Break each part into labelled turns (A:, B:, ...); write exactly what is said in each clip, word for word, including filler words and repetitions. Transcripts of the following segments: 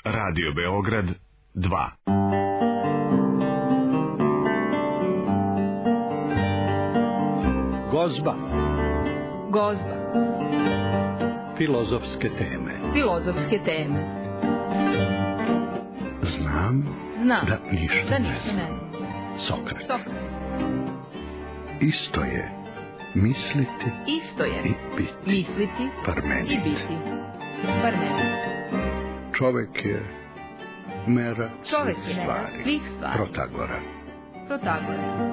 A: Radio Beograd dva.
B: Gozba.
C: Gozba.
B: Filozofske teme.
C: Filozofske teme.
B: Znam,
C: Znam
B: da ništa,
C: da
B: ne
C: ništa ne
B: znam. Sokrat.
C: Sokrat.
B: Isto je misliti
C: Isto je
B: i biti.
C: misliti
B: Parmenid.
C: i biti. Parmenid.
B: Čovek je mera
C: Čovek
B: svih
C: je mera
B: stvari.
C: svih stvari.
B: Protagora.
C: Protagora.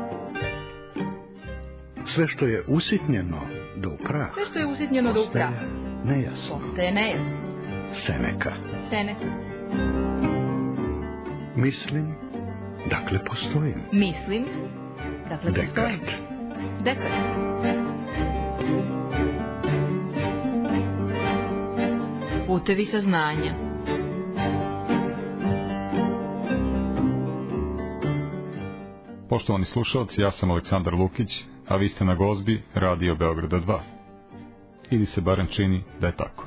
B: Sve što je usitnjeno do prah,
C: Sve što je usitnjeno do
B: postaje
C: praha
B: nejasno.
C: postaje nejasno.
B: Seneka.
C: Seneka.
B: Mislim, dakle postojim.
C: Mislim, dakle postojim.
B: Dekart.
C: Dekart. Putevi saznanja.
D: Poštovani slušalci, ja sam Aleksandar Lukić, a vi ste na Gozbi Radio Beograda dva. Ili se barem čini da je tako.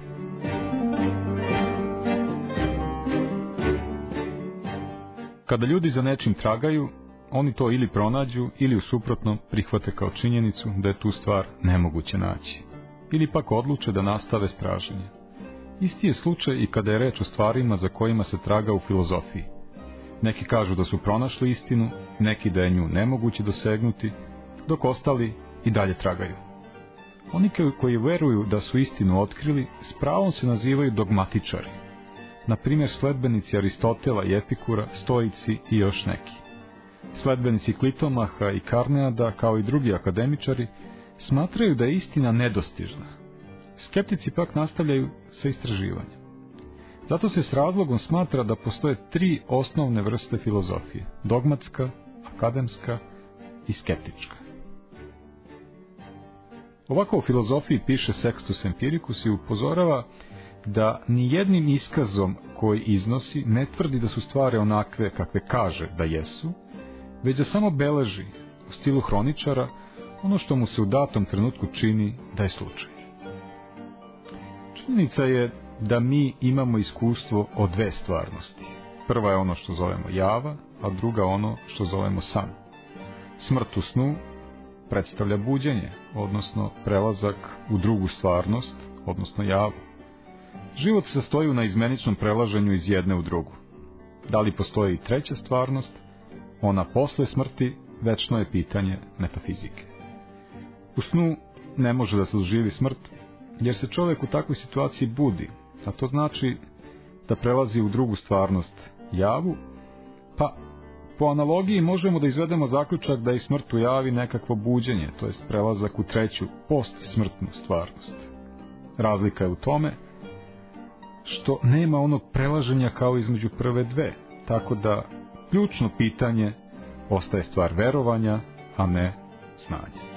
D: Kada ljudi za nečim tragaju, oni to ili pronađu ili u suprotnom prihvate kao činjenicu da je tu stvar nemoguće naći. Ili pak odluče da nastave s traženjem. Isti je slučaj i kada je reč o stvarima za kojima se traga u filozofiji. Neki kažu da su pronašli istinu, neki da je nju nemoguće dosegnuti, dok ostali i dalje tragaju. Oni koji veruju da su istinu otkrili, s pravom se nazivaju dogmatičari. Na primjer, sledbenici Aristotela i Epikura, stoici i još neki. Sledbenici Klitomaha i Karneada, kao i drugi akademičari, smatraju da je istina nedostižna. Skeptici pak nastavljaju sa istraživanjem. Zato se s razlogom smatra da postoje tri osnovne vrste filozofije: dogmatska, akademska i skeptička. Ovako o filozofiji piše Sextus Empiricus i upozorava da ni jednim iskazom koji iznosi ne tvrdi da su stvari onakve kakve kaže da jesu, već da samo beleži u stilu hroničara ono što mu se u datom trenutku čini da je slučaj. Činjenica je da mi imamo iskustvo o dve stvarnosti. Prva je ono što zovemo java, a druga ono što zovemo san. Smrt u snu predstavlja buđenje, odnosno prelazak u drugu stvarnost, odnosno javu. Život se sastoji u naizmeničnom prelaženju iz jedne u drugu. Da li postoji i treća stvarnost, ona posle smrti, večno je pitanje metafizike. U snu ne može da se doživi smrt, jer se čovjek u takvoj situaciji budi, a to znači da prelazi u drugu stvarnost, javu, pa po analogiji možemo da izvedemo zaključak da je smrt u javi nekakvo buđenje, to jest prelazak u treću, postsmrtnu stvarnost. Razlika je u tome što nema onog prelaženja kao između prve dve, tako da ključno pitanje ostaje stvar verovanja, a ne znanja.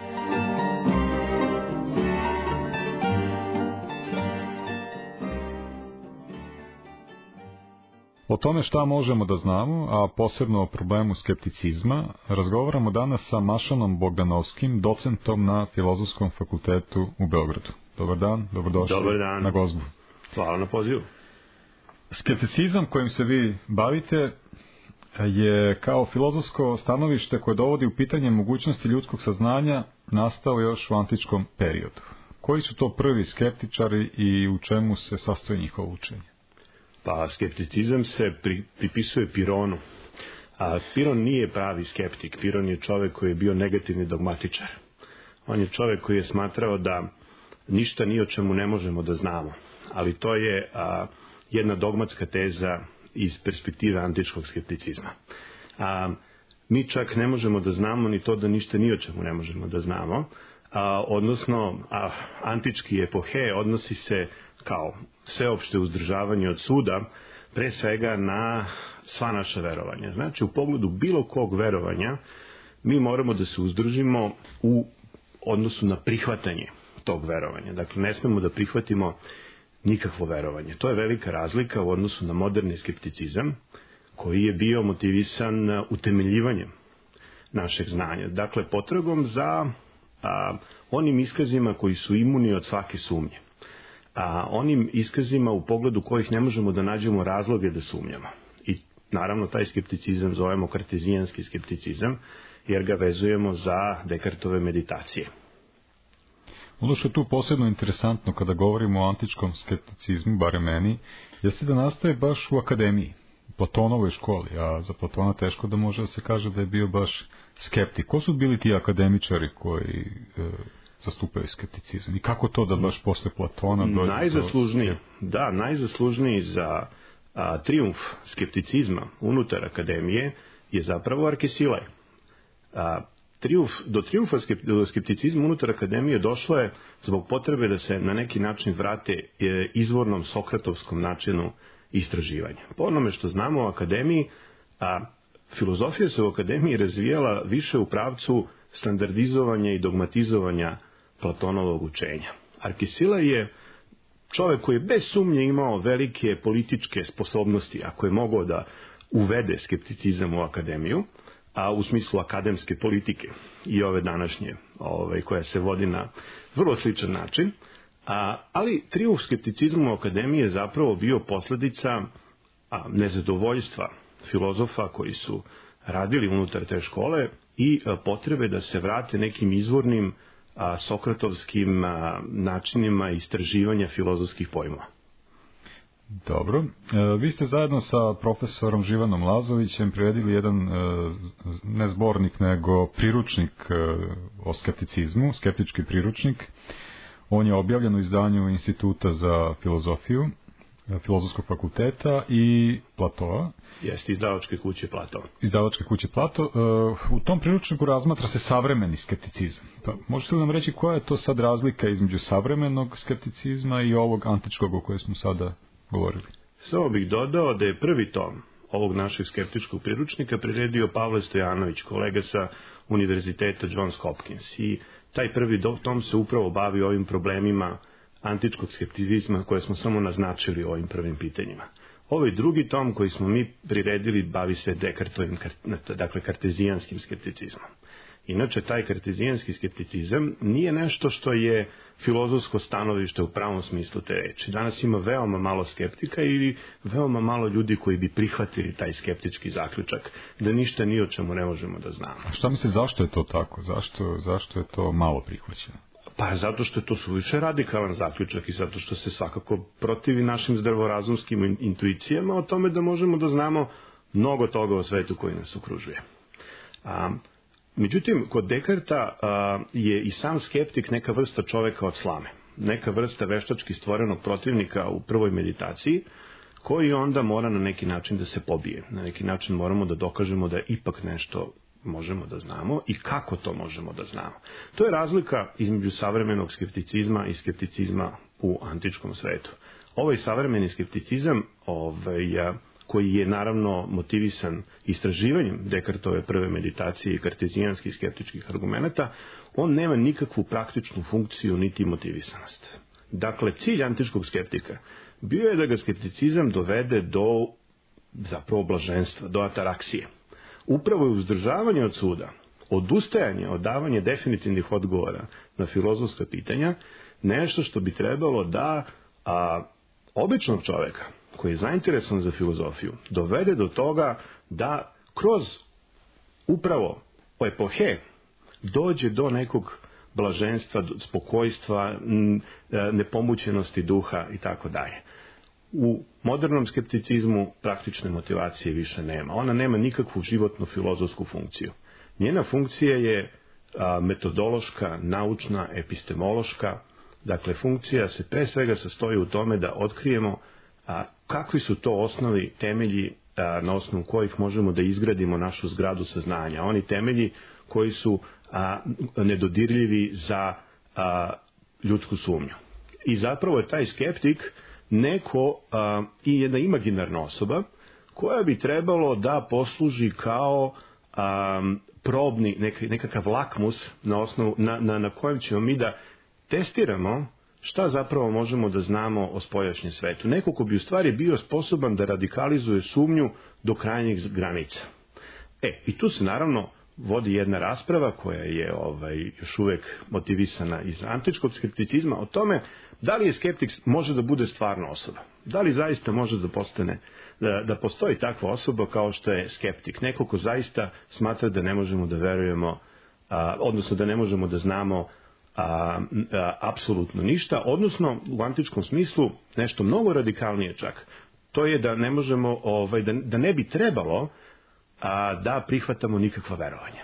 D: O tome šta možemo da znamo, a posebno o problemu skepticizma, razgovaramo danas sa Mašanom Bogdanovskim, docentom na Filozofskom fakultetu u Beogradu. Dobar dan, dobrodošli
E: Dobar dan.
D: na Gozbu.
E: Hvala na pozivu.
D: Skepticizam kojim se vi bavite je kao filozofsko stanovište koje dovodi u pitanje mogućnosti ljudskog saznanja nastao još u antičkom periodu. Koji su to prvi skeptičari i u čemu se sastoji njihovo učenje?
E: Pa skepticizam se pri, pripisuje Pironu. A Piron nije pravi skeptik. Piron je čovjek koji je bio negativni dogmatičar. On je čovjek koji je smatrao da ništa ni o čemu ne možemo da znamo. Ali to je a, jedna dogmatska teza iz perspektive antičkog skepticizma. A, mi čak ne možemo da znamo ni to da ništa ni o čemu ne možemo da znamo. A, odnosno, a, antički epohe odnosi se kao sveopšte uzdržavanje od suda, pre svega na sva naša verovanja. Znači, u pogledu bilo kog verovanja, mi moramo da se uzdržimo u odnosu na prihvatanje tog verovanja. Dakle, ne smemo da prihvatimo nikakvo verovanje. To je velika razlika u odnosu na moderni skepticizam, koji je bio motivisan utemeljivanjem našeg znanja. Dakle, potragom za a, onim iskazima koji su imuni od svake sumnje. a onim iskazima u pogledu kojih ne možemo da nađemo razloge da sumnjamo. I naravno taj skepticizam zovemo kartezijanski skepticizam, jer ga vezujemo za Dekartove meditacije.
D: Ono što je tu posebno interesantno kada govorimo o antičkom skepticizmu, barem meni, jeste da nastaje baš u akademiji, Platonovoj školi, a za Platona teško da može da se kaže da je bio baš skeptik. Ko su bili ti akademičari koji e, zastupaju skepticizam i kako to da baš posle Platona dođe?
E: Najzaslužniji,
D: do...
E: da, najzaslužniji za a, trijumf skepticizma unutar akademije je zapravo Arkesilaj. A, Trijumf, do trijumfa skepticizma unutar akademije došlo je zbog potrebe da se na neki način vrate izvornom sokratovskom načinu istraživanja. Po onome što znamo o akademiji, a filozofija se u akademiji razvijala više u pravcu standardizovanja i dogmatizovanja Platonovog učenja. Arkesilaj je čovjek koji je bez sumnje imao velike političke sposobnosti, ako je mogao da uvede skepticizam u akademiju, a u smislu akademske politike i ove današnje, ovaj, koja se vodi na vrlo sličan način, a, ali trijumf skepticizma u akademiji je zapravo bio posljedica a, nezadovoljstva filozofa koji su radili unutar te škole i a, potrebe da se vrate nekim izvornim a, sokratovskim a, načinima istraživanja filozofskih pojmova.
D: Dobro. E, vi ste zajedno sa profesorom Živanom Lazovićem priredili jedan, e, ne zbornik, nego priručnik e, o skepticizmu, skeptički priručnik. On je objavljen u izdanju Instituta za filozofiju, e, Filozofskog fakulteta i Platoa.
E: Jeste, izdavačke kuće Plato.
D: Izdavačke kuće Plato. E, u tom priručniku razmatra se savremeni skepticizam. Pa, možete li nam reći koja je to sad razlika između savremenog skepticizma i ovog antičkog o kojem smo sada govorili?
E: Samo bih dodao da je prvi tom ovog našeg skeptičkog priručnika priredio Pavle Stojanović, kolega sa Univerziteta Johns Hopkins. I taj prvi tom se upravo bavi ovim problemima antičkog skepticizma koje smo samo naznačili ovim prvim pitanjima. Ovaj drugi tom koji smo mi priredili bavi se Dekartovim, dakle kartezijanskim skepticizmom. Inače, taj kartezijanski skepticizam nije nešto što je filozofsko stanovište u pravom smislu te reči. Danas ima veoma malo skeptika ili veoma malo ljudi koji bi prihvatili taj skeptički zaključak, da ništa ni o čemu ne možemo da znamo.
D: A šta misli, zašto je to tako? Zašto, zašto je to malo prihvaćeno?
E: Pa zato što je to suviše radikalan zaključak i zato što se svakako protivi našim zdravorazumskim intuicijama o tome da možemo da znamo mnogo toga o svetu koji nas okružuje. A, međutim, kod Dekarta a, je i sam skeptik neka vrsta čoveka od slame, neka vrsta veštački stvorenog protivnika u prvoj meditaciji, koji onda mora na neki način da se pobije. Na neki način moramo da dokažemo da ipak nešto možemo da znamo i kako to možemo da znamo. To je razlika između savremenog skepticizma i skepticizma u antičkom svetu. Ovaj savremeni skepticizam, ovaj, koji je naravno motivisan istraživanjem Dekartove prve meditacije i kartezijanskih skeptičkih argumenata, on nema nikakvu praktičnu funkciju niti motivisanost. Dakle, cilj antičkog skeptika bio je da ga skepticizam dovede do zapravo blaženstva, do ataraksije. Upravo je uzdržavanje od suda, odustajanje od davanja definitivnih odgovora na filozofska pitanja, nešto što bi trebalo da a, običnog čoveka koji je zainteresovan za filozofiju dovede do toga da kroz upravo epohe dođe do nekog blaženstva, spokojstva, nepomućenosti duha i tako dalje. U modernom skepticizmu praktične motivacije više nema. Ona nema nikakvu životnu filozofsku funkciju. Njena funkcija je a, metodološka, naučna, epistemološka. Dakle, funkcija se pre svega sastoji u tome da otkrijemo a, kakvi su to osnovi, temelji a, na osnovu kojih možemo da izgradimo našu zgradu saznanja. Oni temelji koji su a, nedodirljivi za a, ljudsku sumnju. I zapravo je taj skeptik neko a, i jedna imaginarna osoba koja bi trebalo da posluži kao a, probni nek, nekakav lakmus na, osnovu, na, na, na kojem ćemo mi da testiramo šta zapravo možemo da znamo o spoljašnjem svetu. Neko ko bi u stvari bio sposoban da radikalizuje sumnju do krajnjih granica. E, i tu se naravno vodi jedna rasprava koja je ovaj, još uvek motivisana iz antičkog skepticizma o tome da li je skeptik može da bude stvarna osoba. Da li zaista može da postane, da, da postoji takva osoba kao što je skeptik. Neko ko zaista smatra da ne možemo da verujemo, a, odnosno da ne možemo da znamo a, a, apsolutno ništa, odnosno u antičkom smislu nešto mnogo radikalnije čak. To je da ne možemo, ovaj, da, da ne bi trebalo a, da prihvatamo nikakva verovanja.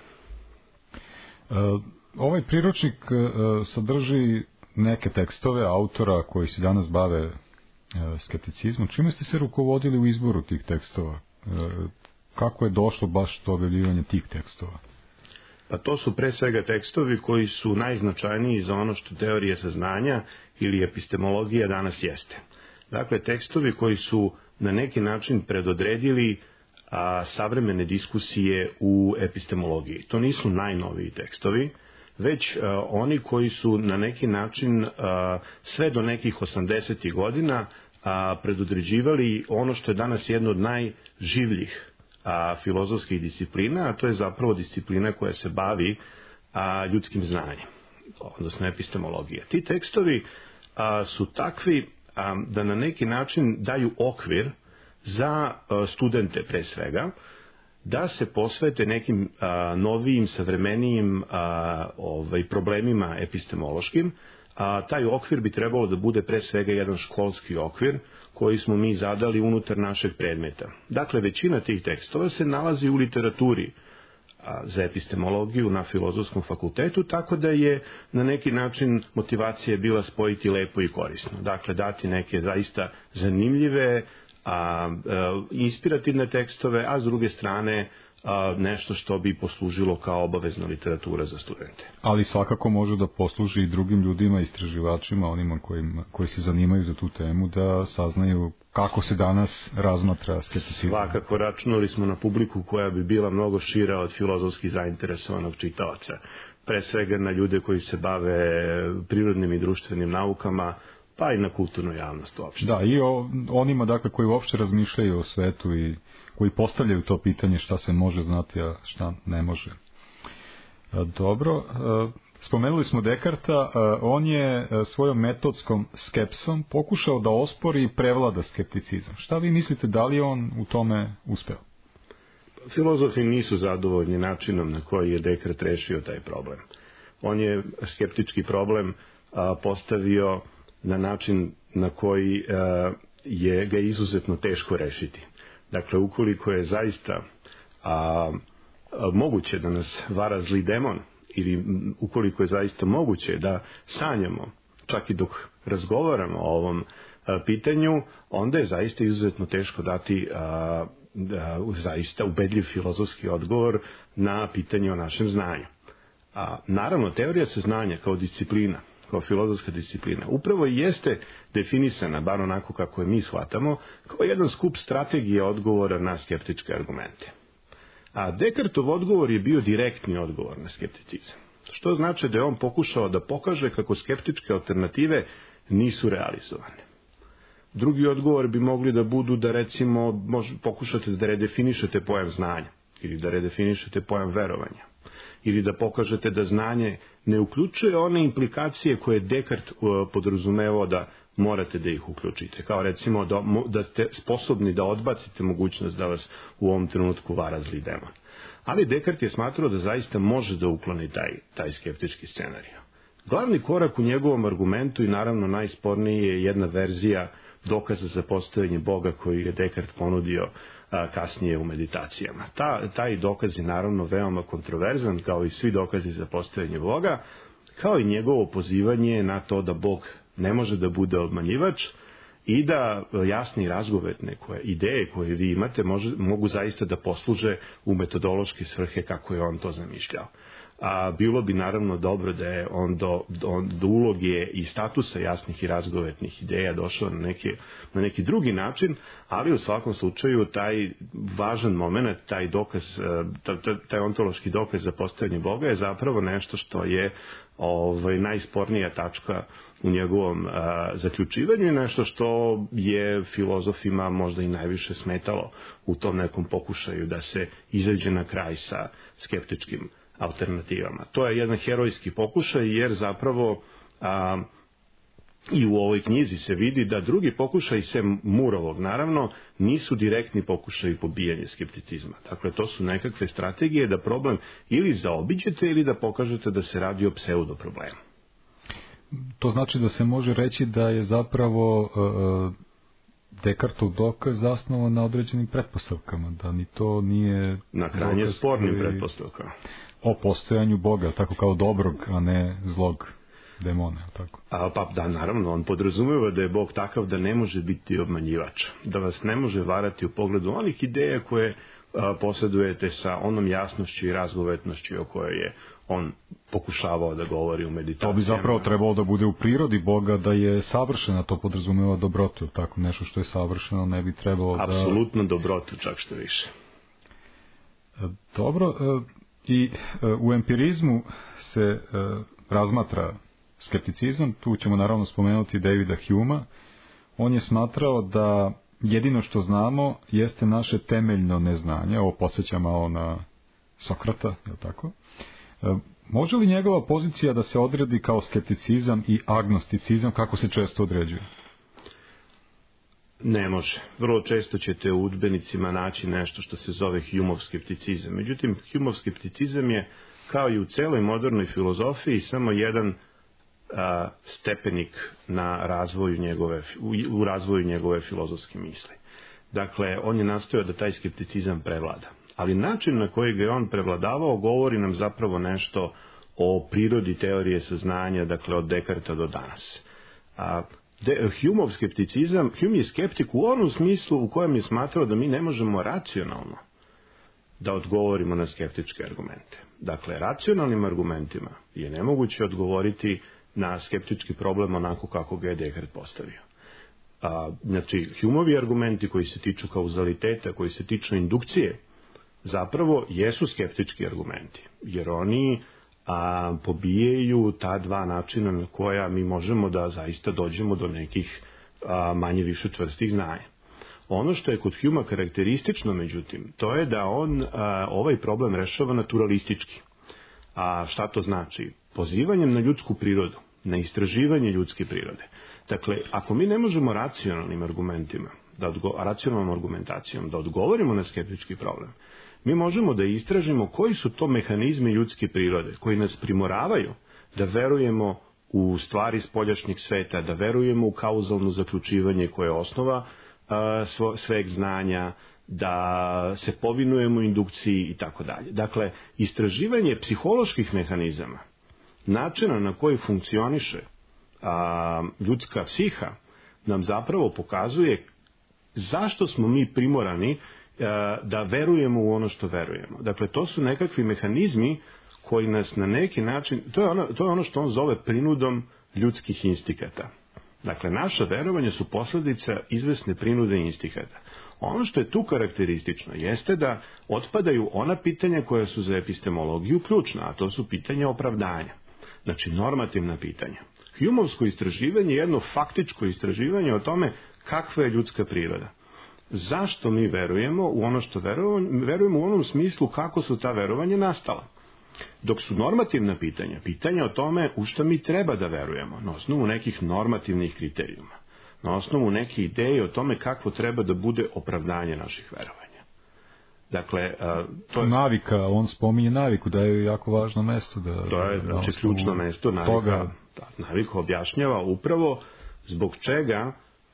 D: E, ovaj priručnik e, sadrži neke tekstove autora koji se danas bave e, skepticizmom. Čime ste se rukovodili u izboru tih tekstova? E, kako je došlo baš do objavljivanja tih tekstova?
E: Pa to su pre svega tekstovi koji su najznačajniji za ono što teorija saznanja ili epistemologija danas jeste. Dakle, tekstovi koji su na neki način predodredili a, savremene diskusije u epistemologiji. To nisu najnoviji tekstovi, već a, oni koji su na neki način a, sve do nekih osamdesetih godina a, predodređivali ono što je danas jedno od najživljih a, filozofskih disciplina, a to je zapravo disciplina koja se bavi a, ljudskim znanjem, odnosno epistemologija. Ti tekstovi a, su takvi a, da na neki način daju okvir za a, studente pre svega, da se posvete nekim a, novijim, savremenijim a, ovaj, problemima epistemološkim. A, taj okvir bi trebalo da bude pre svega jedan školski okvir koji smo mi zadali unutar našeg predmeta. Dakle, većina tih tekstova se nalazi u literaturi a, za epistemologiju na Filozofskom fakultetu, tako da je na neki način motivacija bila spojiti lepo i korisno. Dakle, dati neke zaista zanimljive, a, a, inspirativne tekstove, a s druge strane a, nešto što bi poslužilo kao obavezna literatura za studente.
D: Ali svakako može da posluži i drugim ljudima, istraživačima, onima kojim, koji se zanimaju za tu temu, da saznaju kako se danas razmatra skepticizam.
E: Svakako računali smo na publiku koja bi bila mnogo šira od filozofski zainteresovanog čitaoca. Pre svega na ljude koji se bave prirodnim i društvenim naukama, pa i na kulturnu javnost uopšte.
D: Da, i o onima dakle koji uopšte razmišljaju o svetu i koji postavljaju to pitanje šta se može znati, a šta ne može. Dobro, spomenuli smo Dekarta, on je svojom metodskom skepsom pokušao da ospori i prevlada skepticizam. Šta vi mislite, da li on u tome uspeo?
E: Filozofi nisu zadovoljni načinom na koji je Dekart rešio taj problem. On je skeptički problem postavio na način na koji je ga izuzetno teško rešiti. Dakle, ukoliko je zaista a, a, moguće da nas vara zli demon, ili ukoliko je zaista moguće da sanjamo, čak i dok razgovaramo o ovom a, pitanju, onda je zaista izuzetno teško dati a, a, zaista ubedljiv filozofski odgovor na pitanje o našem znanju. A, naravno, teorija saznanja kao disciplina, kao filozofska disciplina, upravo i jeste definisana, bar onako kako je mi shvatamo, kao jedan skup strategije odgovora na skeptičke argumente. A Dekartov odgovor je bio direktni odgovor na skepticizam. Što znači da je on pokušao da pokaže kako skeptičke alternative nisu realizovane. Drugi odgovor bi mogli da budu da recimo mož, pokušate da redefinišete pojam znanja ili da redefinišete pojam verovanja. Ili da pokažete da znanje ne uključuje one implikacije koje Dekart podrazumevao da morate da ih uključite. Kao recimo da, da ste sposobni da odbacite mogućnost da vas u ovom trenutku vara zli demon. Ali Dekart je smatrao da zaista može da ukloni taj, taj skeptički scenarij. Glavni korak u njegovom argumentu i naravno najsporniji je jedna verzija dokaza za postojanje Boga koji je Dekart ponudio a, kasnije u meditacijama. Ta, taj dokaz je naravno veoma kontroverzan, kao i svi dokazi za postojanje Boga, kao i njegovo pozivanje na to da Bog ne može da bude obmanjivač i da jasni razgovetne koje, ideje koje vi imate može, mogu zaista da posluže u metodološke svrhe kako je on to zamišljao. a bilo bi naravno dobro da je on do, do, do uloge i statusa jasnih i razgovetnih ideja došao na neki, na neki drugi način, ali u svakom slučaju taj važan moment, taj dokaz, taj ontološki dokaz za postojanje Boga je zapravo nešto što je ovaj, najspornija tačka u njegovom a, zaključivanju i nešto što je filozofima možda i najviše smetalo u tom nekom pokušaju da se izađe na kraj sa skeptičkim alternativama. To je jedan herojski pokušaj jer zapravo a, i u ovoj knjizi se vidi da drugi pokušaj sem Mooreovog naravno nisu direktni pokušaji pobijanja skepticizma. Dakle, to su nekakve strategije da problem ili zaobiđete ili da pokažete da se radi o pseudo problemu.
D: To znači da se može reći da je zapravo uh, Descartov dokaz zasnovan na određenim pretpostavkama, da ni to nije
E: na krajnje spornim koji... pretpostavkama.
D: O postojanju Boga, tako kao dobrog, a ne zlog demona, tako.
E: A, pa da, naravno, on podrazumeva da je Bog takav da ne može biti obmanjivač, da vas ne može varati u pogledu onih ideja koje a, posjedujete sa onom jasnošću i razgovetnošću o kojoj je on pokušavao da govori u meditacijama.
D: To bi zapravo trebalo da bude u prirodi Boga, da je savršena, to podrazumeva dobrotu, tako nešto što je savršeno ne bi trebalo da...
E: Apsolutno dobrotu, čak što više.
D: Dobro, i u empirizmu se razmatra skepticizam, tu ćemo naravno spomenuti Davida Humea. On je smatrao da jedino što znamo jeste naše temeljno neznanje, ovo podsjeća malo na Sokrata, je li tako? Može li njegova pozicija da se odredi kao skepticizam i agnosticizam, kako se često određuje?
E: Ne može. Vrlo često ćete u udžbenicima naći nešto što se zove Humeov skepticizam. Međutim, Humeov skepticizam je, kao i u celoj modernoj filozofiji, samo jedan a, stepenik na razvoju njegove, u, u razvoju njegove filozofske misli. Dakle, on je nastojao da taj skepticizam prevlada. Ali način na koji ga je on prevladavao govori nam zapravo nešto o prirodi teorije saznanja, dakle od Descartesa do danas. A, De, Humeov skepticizam, Hume je skeptik u onom smislu u kojem je smatrao da mi ne možemo racionalno da odgovorimo na skeptičke argumente. Dakle, racionalnim argumentima je nemoguće odgovoriti na skeptički problem onako kako ga je Descartes postavio. A, znači, Humeovi argumenti koji se tiču kauzaliteta, koji se tiču indukcije, zapravo jesu skeptički argumenti, jer oni a, pobijaju ta dva načina na koja mi možemo da zaista dođemo do nekih a, manje više čvrstih znanja. Ono što je kod Humea karakteristično, međutim, to je da on a, ovaj problem rešava naturalistički. A šta to znači? Pozivanjem na ljudsku prirodu, na istraživanje ljudske prirode. Dakle, ako mi ne možemo racionalnim argumentima, da odgo, racionalnom argumentacijom da odgovorimo na skeptički problem, mi možemo da istražimo koji su to mehanizmi ljudske prirode koji nas primoravaju da verujemo u stvari spoljašnjeg sveta, da verujemo u kauzalno zaključivanje koje je osnova a, svo, sveg znanja, da se povinujemo indukciji i tako dalje. Dakle, istraživanje psiholoških mehanizama, načina na koji funkcioniše a, ljudska psiha, nam zapravo pokazuje zašto smo mi primorani da verujemo u ono što verujemo. Dakle, to su nekakvi mehanizmi koji nas na neki način, to je ono, to je ono što on zove prinudom ljudskih instikata. Dakle, naša verovanja su posljedica izvesne prinude instikata. Ono što je tu karakteristično jeste da otpadaju ona pitanja koja su za epistemologiju ključna, a to su pitanja opravdanja. Znači, normativna pitanja. Humeovsko istraživanje je jedno faktičko istraživanje o tome kakva je ljudska priroda. Zašto mi verujemo u ono što verujemo, verujemo u onom smislu kako su ta verovanja nastala. Dok su normativna pitanja, pitanja o tome u što mi treba da verujemo, na osnovu nekih normativnih kriterijuma, na osnovu neke ideje o tome kako treba da bude opravdanje naših verovanja. Dakle, to je...
D: Navika, on spominje naviku, da je jako važno mesto. Da,
E: to je, znači, ključno mesto. Navika,
D: toga...
E: da, navika objašnjava upravo zbog čega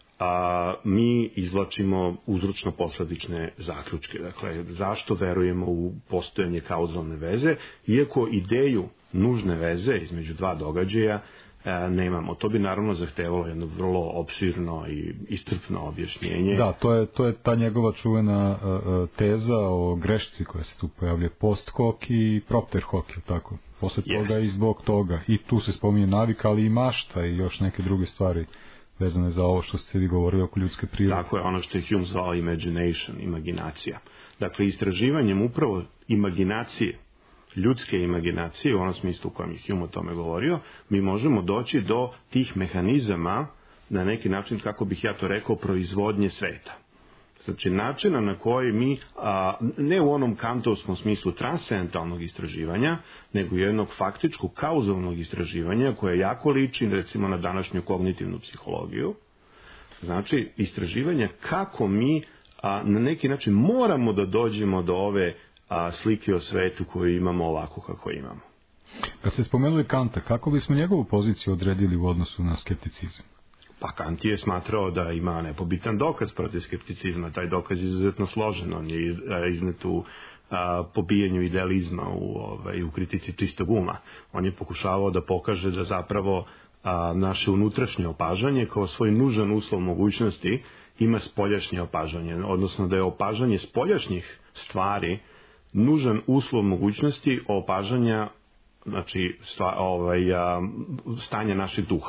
E: a mi izvlačimo uzročno-posledične zaključke. Dakle, zašto verujemo u postojanje kauzalne veze, iako ideju nužne veze između dva događaja e, nemamo. To bi naravno zahtevalo jedno vrlo opširno i iscrpno objašnjenje.
D: Da, to je, to je ta njegova čuvena uh, teza o grešci koja se tu pojavlja, post hoc i propter hoc, tako? Posle toga
E: Jest.
D: i zbog toga. I tu se spominje navika, ali i mašta i još neke druge stvari vezane za ovo što ste vi govorili oko ljudske prirode.
E: Tako je, ono što je Hume zvao imagination, imaginacija. Dakle, istraživanjem upravo imaginacije, ljudske imaginacije, u onom smislu u kojem je Hume o tome govorio, mi možemo doći do tih mehanizama, na neki način, kako bih ja to rekao, proizvodnje sveta. Znači, načina na koji mi, a, ne u onom kantovskom smislu transcendentalnog istraživanja, nego jednog faktičkog kauzalnog istraživanja, koje jako liči, recimo, na današnju kognitivnu psihologiju. Znači, istraživanja kako mi a, na neki način moramo da dođemo do ove a, slike o svetu koju imamo ovako kako imamo.
D: Kad ste spomenuli Kanta, kako bismo njegovu poziciju odredili u odnosu na skepticizam?
E: Pa Kant je smatrao da ima nepobitan dokaz protiv skepticizma. Taj dokaz je izuzetno složen. On je iznet u a, pobijanju idealizma, u, ovaj, u kritici čistog uma. On je pokušavao da pokaže da zapravo a, naše unutrašnje opažanje kao svoj nužan uslov mogućnosti ima spoljašnje opažanje. Odnosno da je opažanje spoljašnjih stvari nužan uslov mogućnosti opažanja, znači stva, ovaj, a, stanja našeg duha.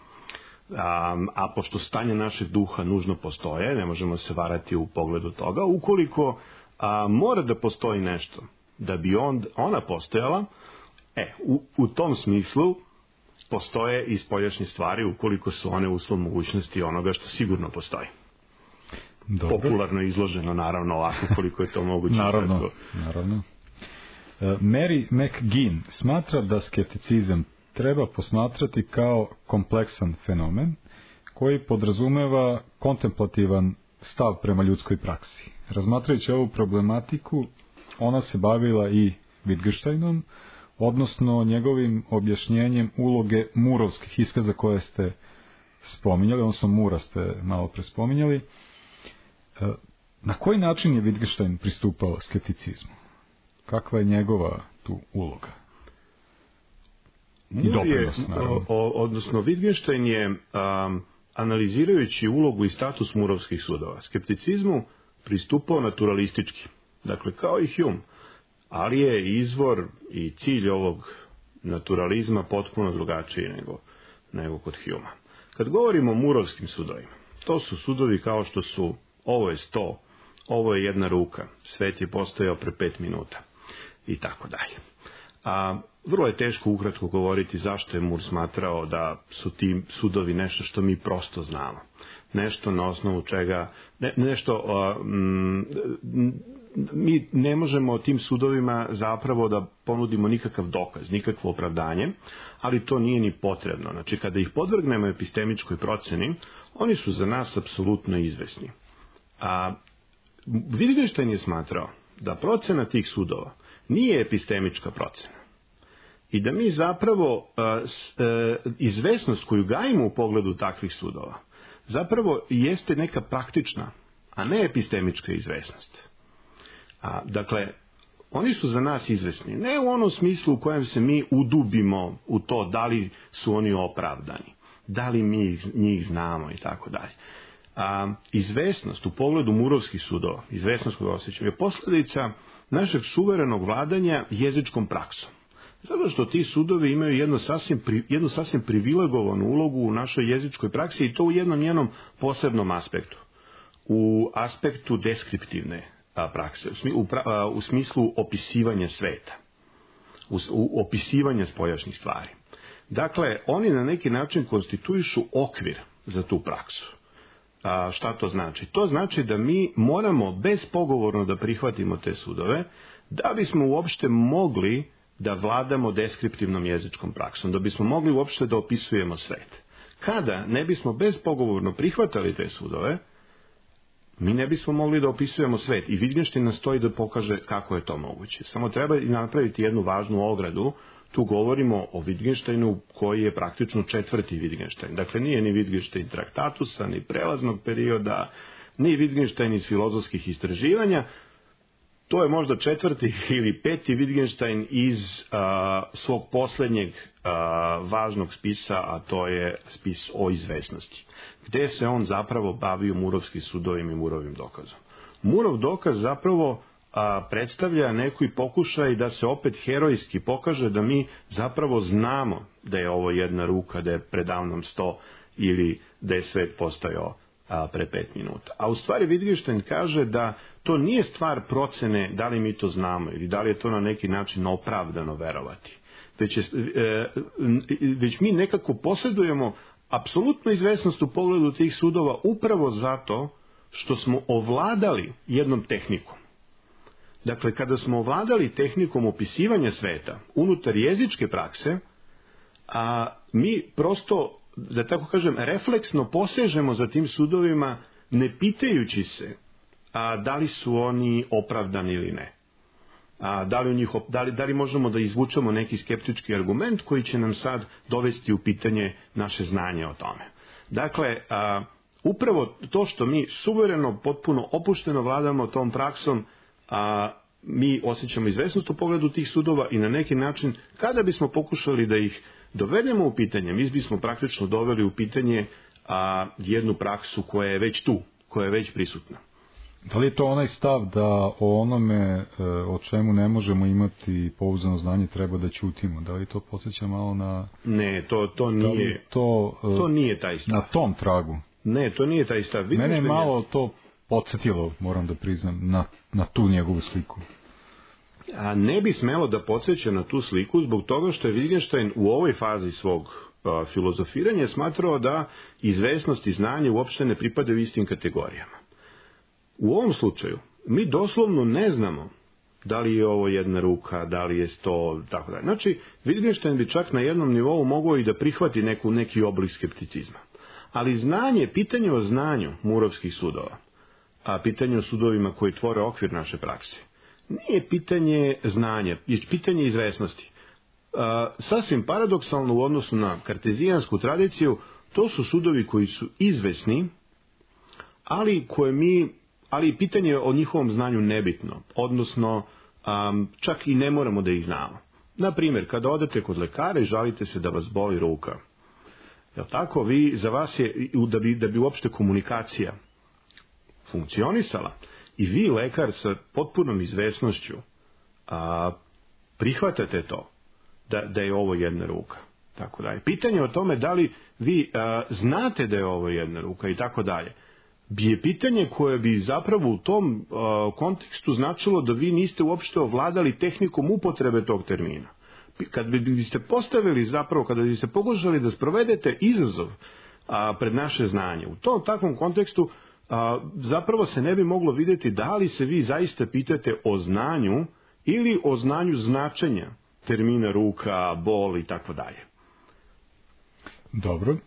E: A, a pošto stanje našeg duha nužno postoje, ne možemo se varati u pogledu toga, ukoliko a, mora da postoji nešto da bi on, ona postojala, e, u, u tom smislu postoje i spoljašnje stvari ukoliko su one uslov mogućnosti onoga što sigurno postoji.
D: Dobro.
E: Popularno izloženo, naravno, ovako koliko je to moguće.
D: Naravno, naravno. Mary McGinn smatra da skepticizam treba posmatrati kao kompleksan fenomen koji podrazumeva kontemplativan stav prema ljudskoj praksi. Razmatrajući ovu problematiku, ona se bavila i Wittgensteinom, odnosno njegovim objašnjenjem uloge murovskih iskaza koje ste spominjali, odnosno Mura ste malo pre spominjali. Na koji način je Wittgenstein pristupao skepticizmu? Kakva je njegova tu uloga? I doprinos, naravno.
E: Odnosno, Wittgenstein je, um, analizirajući ulogu i status murovskih sudova, skepticizmu pristupao naturalistički. Dakle, kao i Hume. Ali je izvor i cilj ovog naturalizma potpuno drugačiji nego, nego kod Humea. Kad govorimo o murovskim sudovima, to su sudovi kao što su ovo je sto, ovo je jedna ruka, svet je postojao pre pet minuta i tako dalje. A vrlo je teško ukratko govoriti zašto je Mur smatrao da su ti sudovi nešto što mi prosto znamo. Nešto na osnovu čega, ne, nešto, a, m, mi ne možemo tim sudovima zapravo da ponudimo nikakav dokaz, nikakvo opravdanje, ali to nije ni potrebno. Znači, kada ih podvrgnemo epistemičkoj proceni, oni su za nas apsolutno izvesni. A Wittgenstein je smatrao da procena tih sudova nije epistemička procena. I da mi zapravo a, s, a, izvesnost koju gajimo u pogledu takvih sudova zapravo jeste neka praktična, a ne epistemička izvesnost. A, dakle, oni su za nas izvesni, ne u onom smislu u kojem se mi udubimo u to da li su oni opravdani, da li mi njih znamo i tako dalje. A, izvesnost u pogledu murovskih sudova, izvesnost koju osjećamo, je posljedica našeg suverenog vladanja jezičkom praksom. Zato što ti sudovi imaju jednu sasvim, jednu sasvim privilegovanu ulogu u našoj jezičkoj praksi i to u jednom njenom posebnom aspektu. U aspektu deskriptivne a, prakse, u, a, u smislu opisivanja sveta, u, u opisivanja spoljašnjih stvari. Dakle, oni na neki način konstituišu okvir za tu praksu. A, šta to znači? To znači da mi moramo bezpogovorno da prihvatimo te sudove, da bismo uopšte mogli da vladamo deskriptivnom jezičkom praksom, da bismo mogli uopšte da opisujemo svet. Kada ne bismo bezpogovorno prihvatali te sudove, mi ne bismo mogli da opisujemo svet. I Wittgenstein nastoji da pokaže kako je to moguće. Samo treba napraviti jednu važnu ogradu. Tu govorimo o Wittgensteinu koji je praktično četvrti Wittgenstein. Dakle, nije ni Wittgenstein traktatusa, ni prelaznog perioda, ni Wittgenstein iz filozofskih istraživanja. To je možda četvrti ili peti Wittgenstein iz a, svog posljednjeg a, važnog spisa, a to je spis o izvesnosti, gdje se on zapravo bavio Murovskim sudovima i Murovim dokazom. Murov dokaz zapravo a, predstavlja neki pokušaj da se opet herojski pokaže da mi zapravo znamo da je ovo jedna ruka, da je predavnom sto ili da je svet postojao a, pre pet minuta. A u stvari Wittgenstein kaže da to nije stvar procene da li mi to znamo ili da li je to na neki način opravdano verovati. Već, je, e, već mi nekako posjedujemo apsolutnu izvesnost u pogledu tih sudova upravo zato što smo ovladali jednom tehnikom. Dakle, kada smo ovladali tehnikom opisivanja sveta unutar jezičke prakse, a mi prosto, da tako kažem, refleksno posežemo za tim sudovima ne pitajući se a, da li su oni opravdani ili ne. A, da, li u njih, da, li, da li možemo da izvučemo neki skeptički argument koji će nam sad dovesti u pitanje naše znanje o tome. Dakle, a, upravo to što mi suvereno, potpuno opušteno vladamo tom praksom, a mi osjećamo izvesnost u pogledu tih sudova i na neki način, kada bismo pokušali da ih dovedemo u pitanje, mi bismo praktično doveli u pitanje a, jednu praksu koja je već tu, koja je već prisutna.
D: Da li je to onaj stav da o onome e, o čemu ne možemo imati pouzdano znanje treba da ćutimo? Da li to podsjeća malo na...
E: Ne, to, to nije,
D: to, e,
E: to nije taj stav.
D: Na tom tragu?
E: Ne, to nije taj stav. Vidim
D: Mene je malo
E: je...
D: to podsjetilo, moram da priznam, na, na tu njegovu sliku.
E: A ne bi smelo da podsjeća na tu sliku zbog toga što je Wittgenstein u ovoj fazi svog a, filozofiranja smatrao da izvesnost i znanje uopšte ne pripadaju istim kategorijama. U ovom slučaju mi doslovno ne znamo da li je ovo jedna ruka, da li je sto, tako da. Znači, Wittgenstein bi čak na jednom nivou mogao i da prihvati neku, neki oblik skepticizma. Ali znanje, pitanje o znanju Murovskih sudova, a pitanje o sudovima koji tvore okvir naše prakse, nije pitanje znanja, je pitanje izvesnosti. A, sasvim paradoksalno u odnosu na kartezijansku tradiciju, to su sudovi koji su izvesni, ali koje mi, ali pitanje o njihovom znanju nebitno, odnosno a, čak i ne moramo da ih znamo. Na primjer, kada odete kod lekara i žalite se da vas boli ruka, jel tako, vi, za vas je, da bi, da bi uopšte komunikacija funkcionisala, i vi, lekar, sa potpunom izvesnošću a, prihvatate to, da, da je ovo jedna ruka. Tako dalje. Pitanje o tome da li vi a, znate da je ovo jedna ruka i tako dalje, je pitanje koje bi zapravo u tom a, kontekstu značilo da vi niste uopšte ovladali tehnikom upotrebe tog termina. Kad bi biste postavili zapravo, kada biste pokušali da sprovedete izazov a, pred naše znanje, u tom takvom kontekstu a, zapravo se ne bi moglo vidjeti da li se vi zaista pitate o znanju ili o znanju značenja termina ruka, bol i tako dalje.
D: Dobro.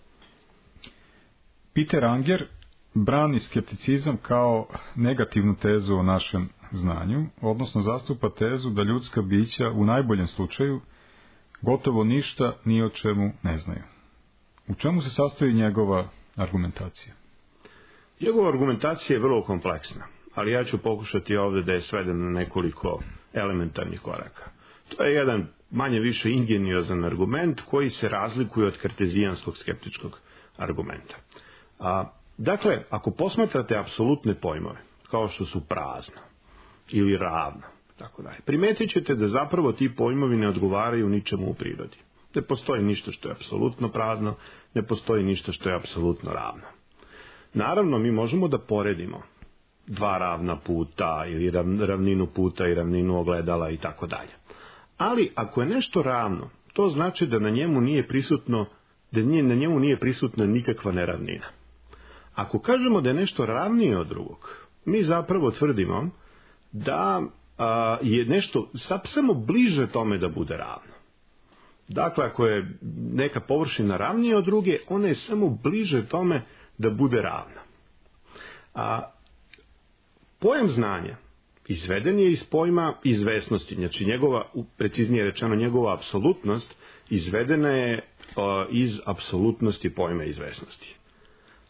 D: Peter Anger brani skepticizam kao negativnu tezu o našem znanju, odnosno zastupa tezu da ljudska bića u najboljem slučaju gotovo ništa ni o čemu ne znaju. U čemu se sastoji njegova argumentacija?
E: Njegova argumentacija je vrlo kompleksna, ali ja ću pokušati ovdje da je svedem na nekoliko elementarnih koraka. To je jedan manje više ingeniozan argument koji se razlikuje od kartezijanskog skeptičkog argumenta. A, dakle, ako posmatrate apsolutne pojmove, kao što su prazno ili ravno, tako dalje, primetit ćete da zapravo ti pojmovi ne odgovaraju ničemu u prirodi. Ne postoji ništa što je apsolutno prazno, ne postoji ništa što je apsolutno ravno. Naravno, mi možemo da poredimo dva ravna puta ili ravninu puta i ravninu ogledala i tako dalje. Ali ako je nešto ravno, to znači da na njemu nije prisutno, da nije, na njemu nije prisutna nikakva neravnina. Ako kažemo da je nešto ravnije od drugog, mi zapravo tvrdimo da a, je nešto samo bliže tome da bude ravno. Dakle, ako je neka površina ravnije od druge, ona je samo bliže tome da bude ravna. A pojam znanja izveden je iz pojma izvesnosti, znači njegova, preciznije rečeno, njegova apsolutnost izvedena je a, iz apsolutnosti pojma izvesnosti.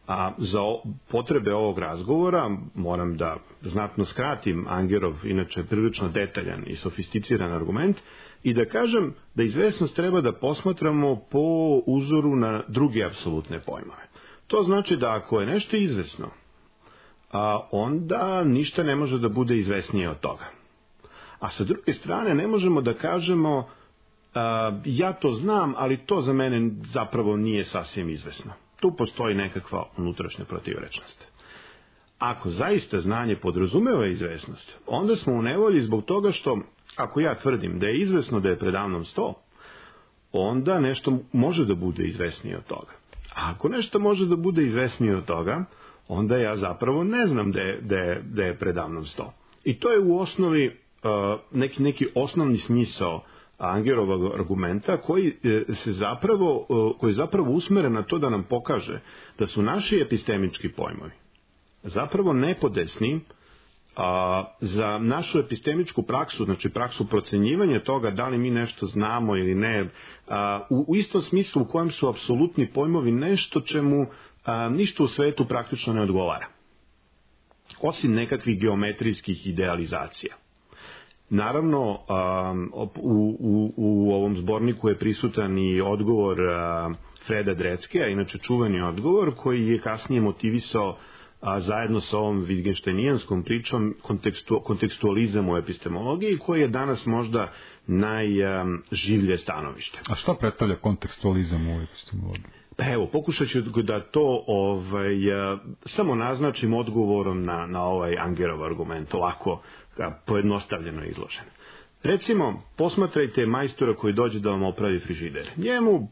E: A za potrebe ovog razgovora moram da znatno skratim Angerov, inače prilično detaljan i sofisticiran argument, i da kažem da izvesnost treba da posmatramo po uzoru na druge apsolutne pojmove. To znači da ako je nešto izvesno, a onda ništa ne može da bude izvesnije od toga. A sa druge strane ne možemo da kažemo a, ja to znam, ali to za mene zapravo nije sasvim izvesno. Tu postoji nekakva unutrašnja protivrečnost. Ako zaista znanje podrazumeva izvesnost, onda smo u nevolji zbog toga što, ako ja tvrdim da je izvesno da je predamnom sto, onda nešto može da bude izvesnije od toga. A ako nešto može da bude izvesnije od toga, onda ja zapravo ne znam da je, da je, da je predamnom sto. I to je u osnovi uh, neki, neki osnovni smisao Angerovog argumenta koji se zapravo, koji je zapravo usmeren na to da nam pokaže da su naši epistemički pojmovi zapravo nepodesni a, za našu epistemičku praksu, znači praksu procenjivanja toga da li mi nešto znamo ili ne, a, u, u istom smislu u kojem su apsolutni pojmovi nešto čemu a, ništa u svetu praktično ne odgovara. Osim nekakvih geometrijskih idealizacija. Naravno, u, u, u ovom zborniku je prisutan i odgovor Freda Drecke, a inače čuveni odgovor, koji je kasnije motivisao zajedno sa ovom Wittgensteinijanskom pričom kontekstu, kontekstualizam u epistemologiji, koji je danas možda najživlje stanovište.
D: A šta predstavlja kontekstualizam u epistemologiji?
E: Pa evo, pokušat ću da to ovaj, samo naznačim odgovorom na, na ovaj Angerov argument, ovako pojednostavljeno izložen. Recimo, posmatrajte majstora koji dođe da vam opravi frižider. Njemu um,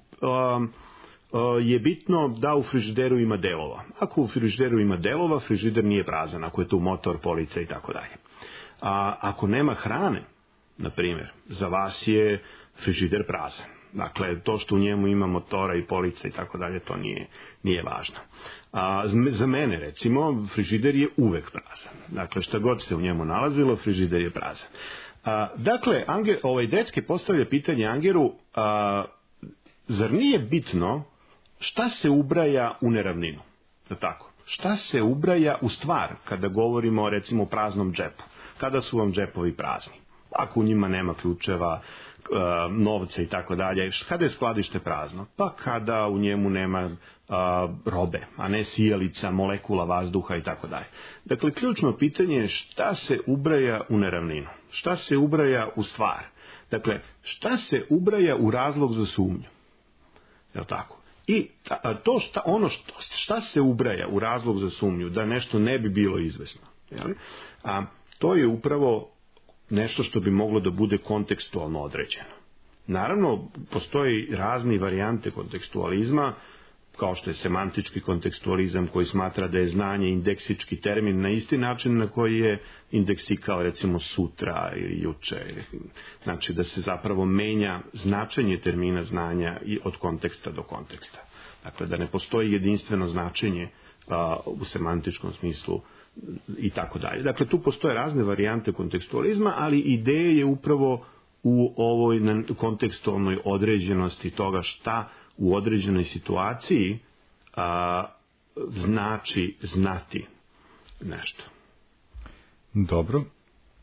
E: uh, je bitno da u frižideru ima delova. Ako u frižideru ima delova, frižider nije prazan, ako je tu motor, polica i tako dalje. A ako nema hrane, na primjer, za vas je frižider prazan. Dakle, to što u njemu ima motora i polica i tako dalje, to nije, nije važno. A, za mene, recimo, frižider je uvek prazan. Dakle, šta god se u njemu nalazilo, frižider je prazan. A, dakle, Anger, ovaj Drecke postavlja pitanje Angeru, a, zar nije bitno šta se ubraja u neravninu? Da tako? Šta se ubraja u stvar kada govorimo, recimo, o praznom džepu? Kada su vam džepovi prazni? Ako u njima nema ključeva, novca i tako dalje. Kada je skladište prazno? Pa kada u njemu nema a, robe, a ne sijalica, molekula vazduha i tako dalje. Dakle, ključno pitanje je šta se ubraja u neravninu? Šta se ubraja u stvar? Dakle, šta se ubraja u razlog za sumnju? Jel' tako? I ta, to šta, ono što, šta se ubraja u razlog za sumnju da nešto ne bi bilo izvesno? Jel? A, to je upravo nešto što bi moglo da bude kontekstualno određeno. Naravno, postoji razni varijante kontekstualizma, kao što je semantički kontekstualizam koji smatra da je znanje indeksički termin na isti način na koji je indeksikal, recimo, sutra ili juče. Znači da se zapravo menja značenje termina znanja i od konteksta do konteksta. Dakle, da ne postoji jedinstveno značenje a, u semantičkom smislu i tako dalje. Dakle, tu postoje razne varijante kontekstualizma, ali ideja je upravo u ovoj kontekstualnoj određenosti toga šta u određenoj situaciji a, znači znati nešto.
D: Dobro. E,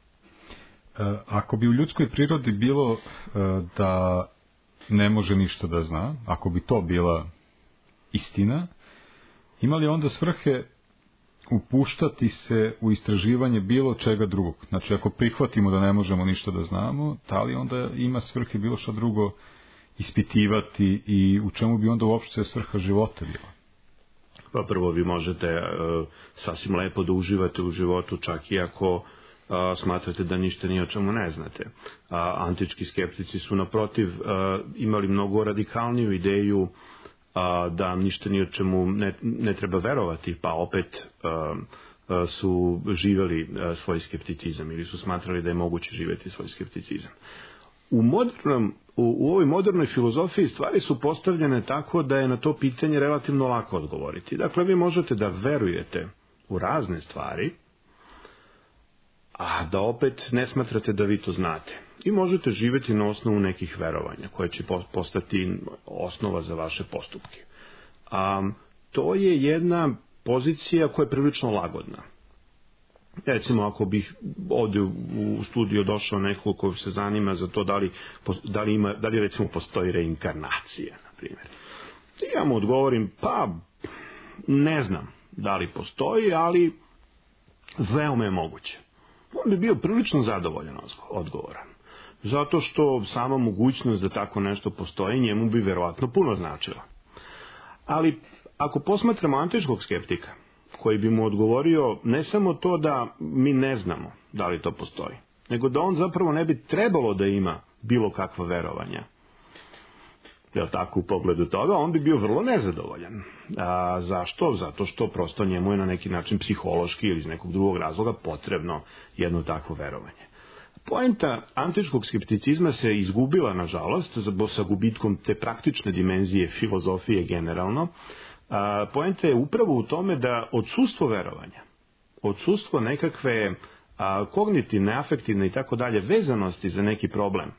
D: ako bi u ljudskoj prirodi bilo e, da ne može ništa da zna, ako bi to bila istina, ima li onda svrhe upuštati se u istraživanje bilo čega drugog? Znači, ako prihvatimo da ne možemo ništa da znamo, da li onda ima svrhe bilo što drugo ispitivati i u čemu bi onda uopšte svrha života bila?
E: Pa prvo, vi možete uh, sasvim lepo da uživate u životu, čak i ako uh, smatrate da ništa ni o čemu ne znate. Uh, antički skeptici su naprotiv uh, imali mnogo radikalniju ideju a, da ništa ni o čemu ne, ne treba verovati, pa opet a, a, su živjeli a, svoj skepticizam ili su smatrali da je moguće živjeti svoj skepticizam. U, modernom, u, u ovoj modernoj filozofiji stvari su postavljene tako da je na to pitanje relativno lako odgovoriti. Dakle, vi možete da verujete u razne stvari, a da opet ne smatrate da vi to znate. I možete živjeti na osnovu nekih verovanja koje će postati osnova za vaše postupke. A, to je jedna pozicija koja je prilično lagodna. Recimo, ako bih ovdje u studiju došao neko ko se zanima za to da li, da li, ima, da li recimo postoji reinkarnacija, na primjer. Ja mu odgovorim, pa ne znam da li postoji, ali veoma je moguće. On bi bio prilično zadovoljan odgovoran. Zato što sama mogućnost da tako nešto postoji njemu bi verovatno puno značila. Ali ako posmatramo antičkog skeptika, koji bi mu odgovorio ne samo to da mi ne znamo da li to postoji, nego da on zapravo ne bi trebalo da ima bilo kakva verovanja. Jel tako, u pogledu toga, on bi bio vrlo nezadovoljan. A, zašto? Zato što prosto njemu je na neki način psihološki ili iz nekog drugog razloga potrebno jedno takvo verovanje. Poenta antičkog skepticizma se izgubila, nažalost, sa gubitkom te praktične dimenzije filozofije generalno. A, poenta je upravo u tome da odsustvo verovanja, odsustvo nekakve a, kognitivne, afektivne i tako dalje vezanosti za neki problem,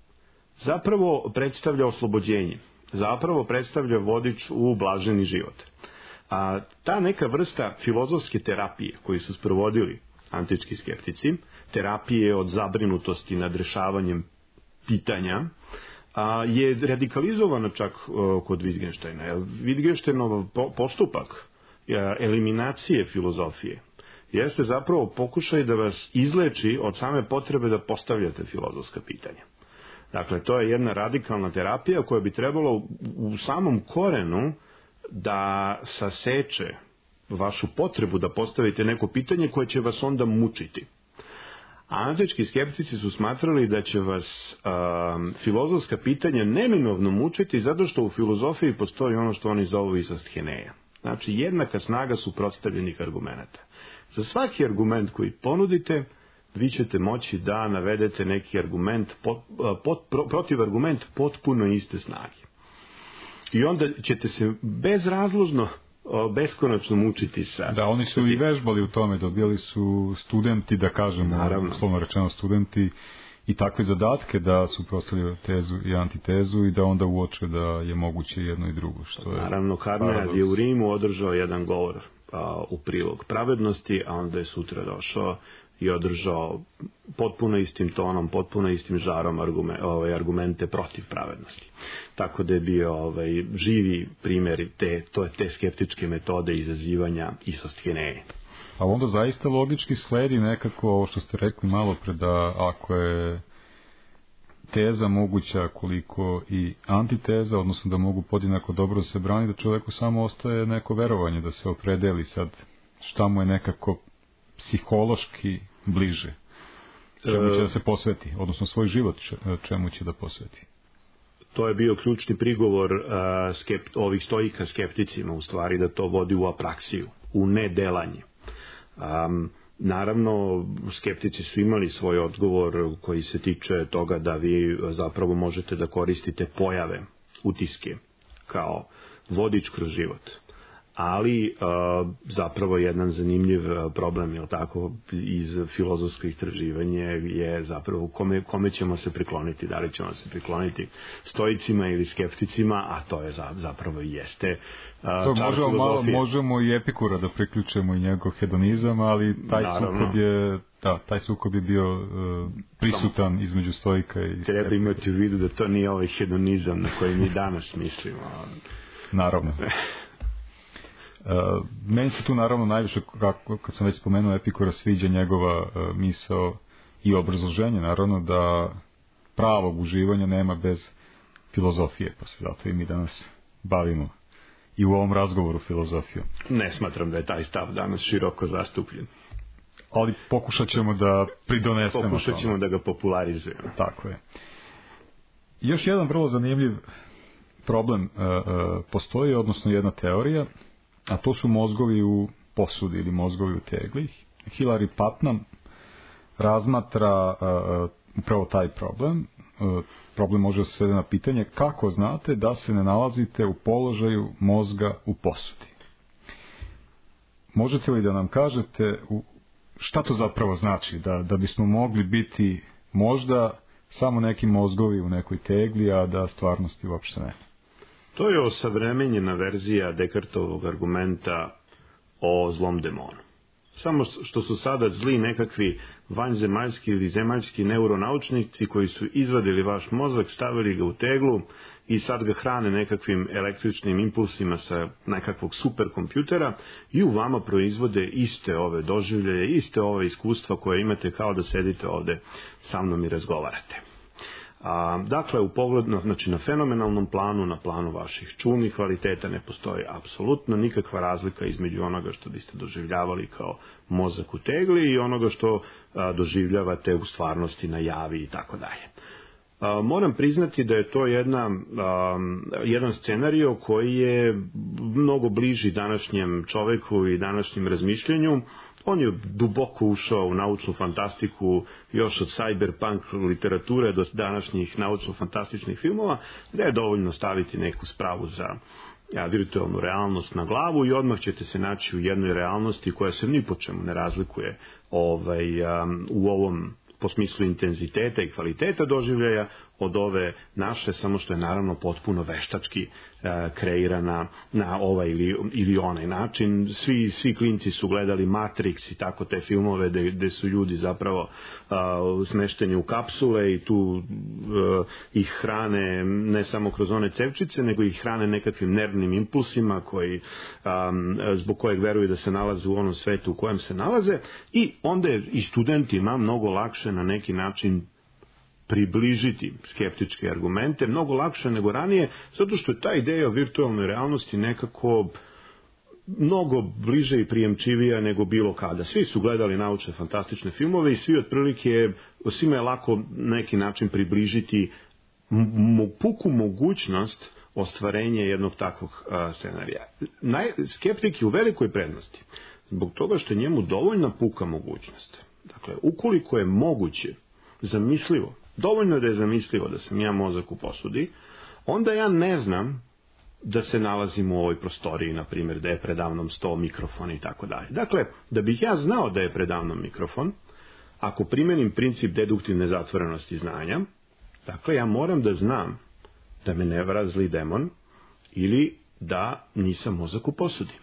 E: zapravo predstavlja oslobođenje, zapravo predstavlja vodič u blaženi život. A ta neka vrsta filozofske terapije koju su sprovodili antički skeptici, terapije od zabrinutosti nad rešavanjem pitanja, a, je radikalizovana čak a, kod Wittgensteina. Wittgensteinov postupak a, eliminacije filozofije jeste zapravo pokušaj da vas izleči od same potrebe da postavljate filozofska pitanja. Dakle, to je jedna radikalna terapija koja bi trebalo u samom korenu da saseče vašu potrebu da postavite neko pitanje koje će vas onda mučiti. A antički skeptici su smatrali da će vas um, filozofska pitanja neminovno mučiti zato što u filozofiji postoji ono što oni zovu isostheneja. Znači, jednaka snaga suprotstavljenih argumenata. Za svaki argument koji ponudite, vi ćete moći da navedete neki argument, pot, pot, pro, protiv argument potpuno iste snage. I onda ćete se bezrazložno, beskonačno mučiti sa...
D: Da, oni su i vežbali u tome, dobili su studenti, da kažemo, naravno, slovno rečeno studenti, i takve zadatke da su prostavili tezu i antitezu i da onda uoče da je moguće jedno i drugo. Što je
E: naravno, Karnead je u Rimu održao jedan govor a, u prilog pravednosti, a onda je sutra došao i održao potpuno istim tonom, potpuno istim žarom argumente, ovaj, argumente protiv pravednosti. Tako da je bio ovaj, živi primjer te, to je te skeptičke metode izazivanja isostheneje.
D: A onda zaista logički sledi nekako ovo što ste rekli malo pre, da ako je teza moguća koliko i antiteza, odnosno da mogu podjednako dobro da se brani, da čovjeku samo ostaje neko verovanje, da se opredeli sad šta mu je nekako psihološki bliže, čemu će da se posveti, odnosno svoj život čemu će da posveti.
E: To je bio ključni prigovor uh, skept, ovih stoika skepticima, u stvari da to vodi u apraksiju, u nedelanje. Um, naravno, skeptici su imali svoj odgovor koji se tiče toga da vi zapravo možete da koristite pojave, utiske, kao vodič kroz život. Ali uh, zapravo jedan zanimljiv problem, jel tako, iz filozofskog istraživanja je zapravo kome, kome ćemo se prikloniti, da li ćemo se prikloniti stoicima ili skepticima, a to je za, zapravo i jeste uh,
D: to možemo, malo, možemo i Epikura da priključemo i njegov hedonizam, ali taj Naravno. sukob je da, taj sukob je bio uh, prisutan Samo između stoika i skeptika.
E: Treba imati u vidu da to nije ovaj hedonizam na koji mi danas mislimo.
D: Naravno. Uh, meni se tu naravno najviše, kako, kad sam već spomenuo Epikura, sviđa njegova uh, misao i obrazloženje, naravno da pravog uživanja nema bez filozofije, pa se zato i mi danas bavimo i u ovom razgovoru filozofijom.
E: Ne smatram da je taj stav danas široko zastupljen.
D: Ali pokušat ćemo da pridonesemo.
E: Pokušat ćemo da ga popularizujemo.
D: Tako je. Još jedan vrlo zanimljiv problem uh, uh, postoji, odnosno jedna teorija, a to su mozgovi u posudi ili mozgovi u tegli. Hilary Putnam razmatra uh, upravo taj problem. Uh, problem može da se svede na pitanje kako znate da se ne nalazite u položaju mozga u posudi. Možete li da nam kažete u, šta to zapravo znači? Da, da bismo mogli biti možda samo neki mozgovi u nekoj tegli, a da stvarnosti uopšte ne.
E: To je osavremenjena verzija Descartovog argumenta o zlom demonu. Samo što su sada zli nekakvi vanzemaljski ili zemaljski neuronaučnici koji su izvadili vaš mozak, stavili ga u teglu i sad ga hrane nekakvim električnim impulsima sa nekakvog superkompjutera i u vama proizvode iste ove doživljaje, iste ove iskustva koje imate kao da sedite ovde sa mnom i razgovarate. A, dakle, u pogledu, znači na fenomenalnom planu, na planu vaših čulnih kvaliteta ne postoji apsolutno nikakva razlika između onoga što biste doživljavali kao mozak u tegli i onoga što a, doživljavate u stvarnosti na javi i tako dalje. Moram priznati da je to jedna, a, jedan scenario koji je mnogo bliži današnjem čoveku i današnjem razmišljenju. On je duboko ušao u naučnu fantastiku još od cyberpunk literature do današnjih naučno-fantastičnih filmova, gde je dovoljno staviti neku spravu za ja, virtualnu realnost na glavu i odmah ćete se naći u jednoj realnosti koja se ni po čemu ne razlikuje ovaj, um, u ovom po smislu intenziteta i kvaliteta doživljaja od ove naše, samo što je naravno potpuno veštački e, kreirana na ovaj ili, ili onaj način. Svi, svi klinci su gledali Matrix i tako te filmove gde, gde su ljudi zapravo a, smešteni u kapsule i tu a, ih hrane ne samo kroz one cevčice, nego ih hrane nekakvim nervnim impulsima koji, a, zbog kojeg veruju da se nalaze u onom svetu u kojem se nalaze i onda je i studentima mnogo lakše na neki način približiti skeptičke argumente, mnogo lakše nego ranije, zato što je ta ideja o virtualnoj realnosti nekako mnogo bliže i prijemčivija nego bilo kada. Svi su gledali naučne fantastične filmove i svi otprilike, svima je lako neki način približiti mo, puku mogućnost ostvarenja jednog takvog a, scenarija. Naj, skeptik je u velikoj prednosti, zbog toga što je njemu dovoljna puka mogućnost. Dakle, ukoliko je moguće, zamislivo, dovoljno da je zamislivo da sam ja mozak u posudi, onda ja ne znam da se nalazim u ovoj prostoriji, na primjer, da je predavnom sto mikrofon i tako dalje. Dakle, da bih ja znao da je predavnom mikrofon, ako primenim princip deduktivne zatvorenosti znanja, dakle, ja moram da znam da me ne vara zli demon ili da nisam mozak u posudi.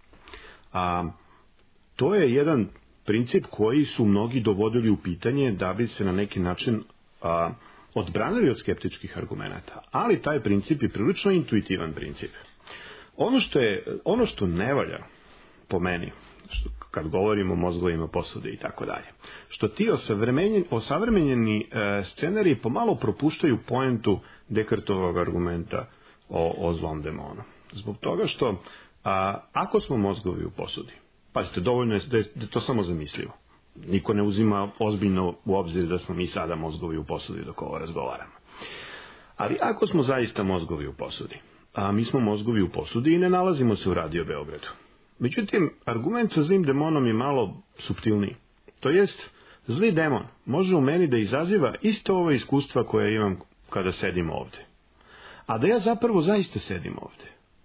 E: A to je jedan princip koji su mnogi dovodili u pitanje da bi se na neki način a, odbranili od skeptičkih argumenata. Ali taj princip je prilično intuitivan princip. Ono što, je, ono što ne valja po meni, što, kad govorimo o mozgovima posude i tako dalje, što ti osavremenjeni e, scenariji pomalo propuštaju poentu Descartovog argumenta o, o zlom demonu. Zbog toga što a, ako smo mozgovi u posudi, pazite, dovoljno je da je, da je to samo zamislivo. Niko ne uzima ozbiljno u obzir da smo mi sada mozgovi u posudi dok ovo razgovaramo. Ali ako smo zaista mozgovi u posudi, a mi smo mozgovi u posudi i ne nalazimo se u Radio Beogradu. Međutim, argument sa zlim demonom je malo suptilniji. To jest, zli demon može u meni da izaziva isto ove iskustva koje imam kada sedim ovde. A da ja zapravo zaista sedim ovde.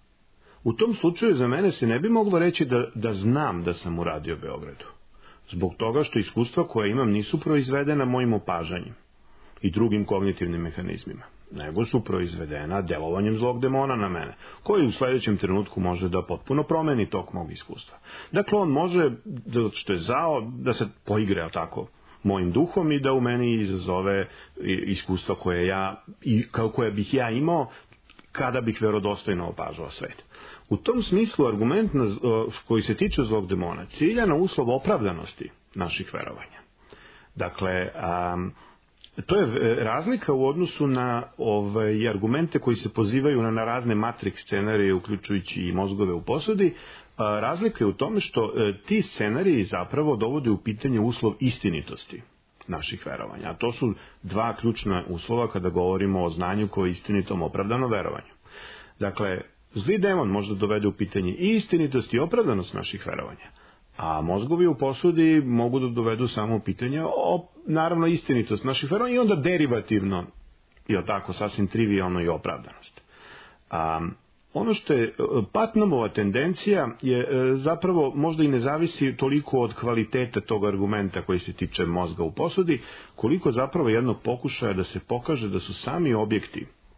E: U tom slučaju za mene se ne bi moglo reći da, da znam da sam u Radio Beogradu. Zbog toga što iskustva koje imam nisu proizvedena mojim opažanjem i drugim kognitivnim mehanizmima, nego su proizvedena delovanjem zlog demona na mene, koji u sledećem trenutku može da potpuno promeni tok mog iskustva. Dakle, on može, što je zao, da se poigre tako mojim duhom i da u meni izazove iskustva koje ja, i kao koje bih ja imao kada bih verodostojno opažao svet. U tom smislu argument na, koji se tiče zlog demona cilja na uslov opravdanosti naših verovanja. Dakle, um, to je razlika u odnosu na ovaj, argumente koji se pozivaju na, na razne Matrix scenarije, uključujući i mozgove u posudi. A, razlika je u tome što e, ti scenariji zapravo dovode u pitanje uslov istinitosti naših verovanja. A to su dva ključna uslova kada govorimo o znanju koje je istinitom opravdano verovanju. Dakle, zli demon može da dovede u pitanje i istinitost i opravdanost naših verovanja, a mozgovi u posudi mogu da dovedu samo u pitanje o, naravno, istinitost naših verovanja i onda derivativno, i tako, sasvim trivijalno i opravdanost. A, ono što je Putnamova tendencija je zapravo možda i ne zavisi toliko od kvaliteta tog argumenta koji se tiče mozga u posudi, koliko zapravo jednog pokušaja da se pokaže da su sami objekti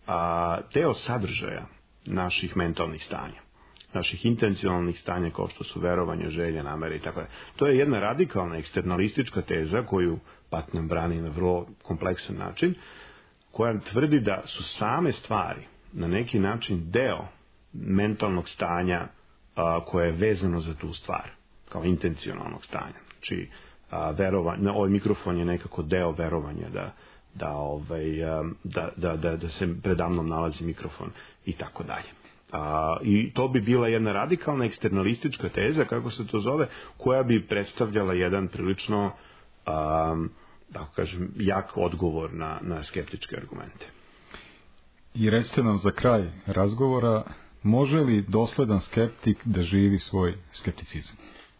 E: a, deo sadržaja naših mentalnih stanja, naših intencionalnih stanja kao što su verovanje, želje, namere i tako dalje. To je jedna radikalna eksternalistička teza koju Putnam brani na vrlo kompleksan način, koja tvrdi da su same stvari na neki način deo mentalnog stanja a, koje je vezano za tu stvar, kao intencionalnog stanja. Znači, a, verovanje, ovaj mikrofon je nekako deo verovanja da, da, ovaj, a, da, da, da, da se predamnom nalazi mikrofon i tako dalje. A, I to bi bila jedna radikalna eksternalistička teza, kako se to zove, koja bi predstavljala jedan prilično a, da kažem, jak odgovor na, na skeptičke argumente.
D: I recite nam za kraj razgovora, može li dosledan skeptik da živi svoj skepticizam?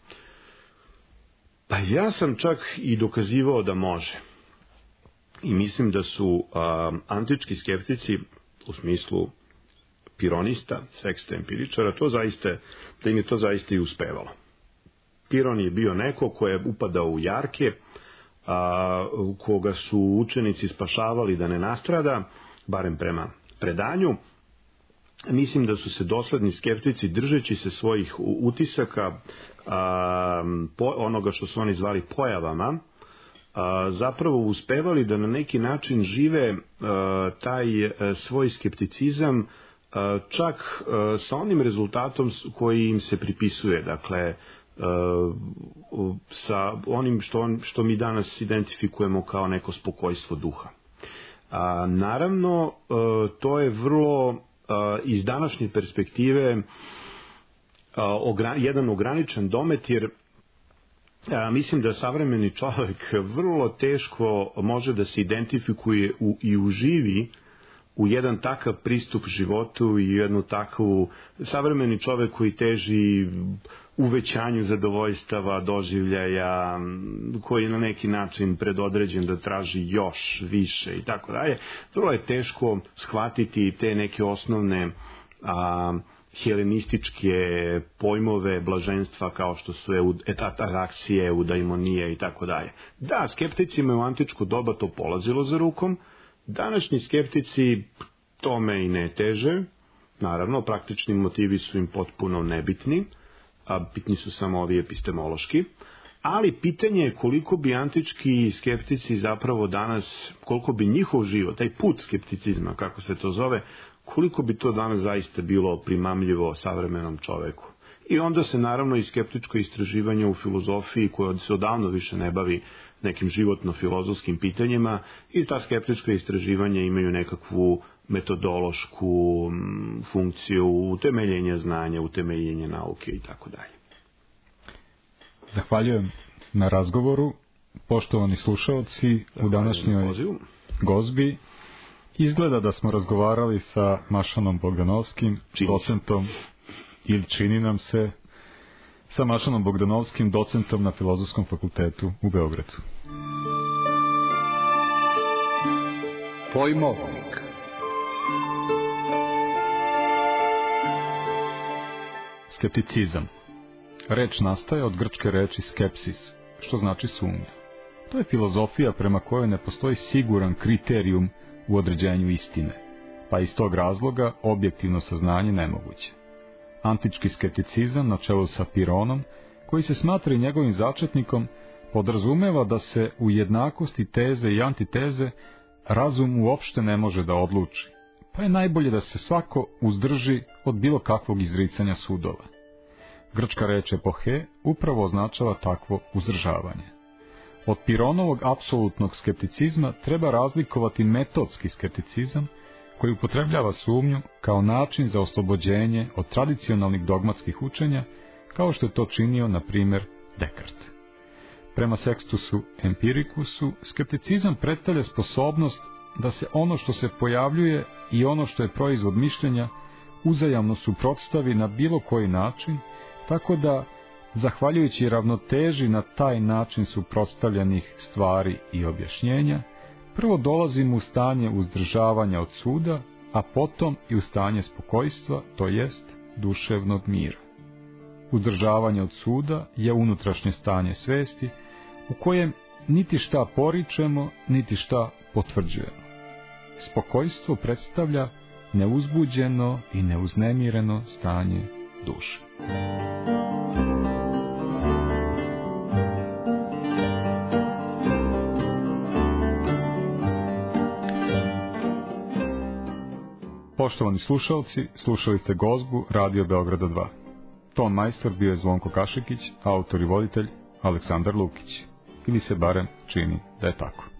E: Pa ja sam čak i dokazivao da može. I mislim da su a, antički skeptici u smislu pironista, seksta empiričara, to zaista, da im je to zaista i uspevalo. Piron je bio neko ko je upadao u jarke, a, koga su učenici spašavali da ne nastrada, barem prema predanju. Mislim da su se dosledni skeptici, držeći se svojih utisaka, a, po, onoga što su oni zvali pojavama, a, zapravo uspevali da na neki način žive a, taj a, svoj skepticizam a, čak a, sa onim rezultatom koji im se pripisuje, dakle, Uh, sa onim što, on, što mi danas identifikujemo kao neko spokojstvo duha. A, naravno, uh, to je vrlo uh, iz današnje perspektive uh, ogra, jedan ograničen domet, jer uh, mislim da savremeni čovjek vrlo teško može da se identifikuje u, i uživi u jedan takav pristup životu i jednu takvu, savremeni čovjek koji teži uvećanju zadovoljstava, doživljaja, koji je na neki način predodređen da traži još više i tako dalje. Vrlo je teško shvatiti te neke osnovne a, helenističke pojmove blaženstva kao što su ataraksije, eudaimonije i tako dalje. Da, skepticima je u antičko doba to polazilo za rukom, današnji skeptici tome i ne teže, naravno praktični motivi su im potpuno nebitni, a bitni su samo ovi epistemološki, ali pitanje je koliko bi antički skeptici zapravo danas, koliko bi njihov život, taj put skepticizma, kako se to zove, koliko bi to danas zaista bilo primamljivo savremenom čoveku. I onda se naravno i skeptičko istraživanje u filozofiji, koje se odavno više ne bavi nekim životno-filozofskim pitanjima, i ta skeptička istraživanja imaju nekakvu metodološku funkciju utemeljenja znanja, utemeljenja nauke i tako dalje.
D: Zahvaljujem na razgovoru, poštovani slušalci. U današnjoj gozbi izgleda da smo razgovarali sa Mašanom Bogdanovskim, docentom, ili čini nam se, sa Mašanom Bogdanovskim, docentom na Filozofskom fakultetu u Beogradu.
B: Pojmovnik.
D: Skepticizam. Reč nastaje od grčke reči skepsis, što znači sumnja. To je filozofija prema kojoj ne postoji siguran kriterijum u određenju istine, pa iz tog razloga objektivno saznanje nemoguće. Antički skepticizam na čelu sa Pironom, koji se smatra i njegovim začetnikom, podrazumeva da se u jednakosti teze i antiteze razum uopšte ne može da odluči, pa je najbolje da se svako uzdrži od bilo kakvog izricanja sudova. Grčka reč epohe upravo označava takvo uzdržavanje. Od Pironovog apsolutnog skepticizma treba razlikovati metodski skepticizam, koji upotrebljava sumnju kao način za oslobođenje od tradicionalnih dogmatskih učenja, kao što je to činio, na primjer, Descartes. Prema Sextusu Empiricusu, skepticizam predstavlja sposobnost da se ono što se pojavljuje i ono što je proizvod mišljenja uzajamno suprotstavi na bilo koji način, tako da, zahvaljujući ravnoteži na taj način suprotstavljenih stvari i objašnjenja, prvo dolazimo u stanje uzdržavanja od suda, a potom i u stanje spokojstva, to jest duševnog mira. Uzdržavanje od suda je unutrašnje stanje svesti, u kojem niti šta poričemo, niti šta potvrđujemo. spokojstvo predstavlja neuzbuđeno i neuznemireno stanje duše. Poštovani slušalci, slušali ste Gozbu Radio Beograda dva. Ton majstor bio je Zvonko Kašekić, autor i voditelj Aleksandar Lukić. Ili se barem čini da je tako.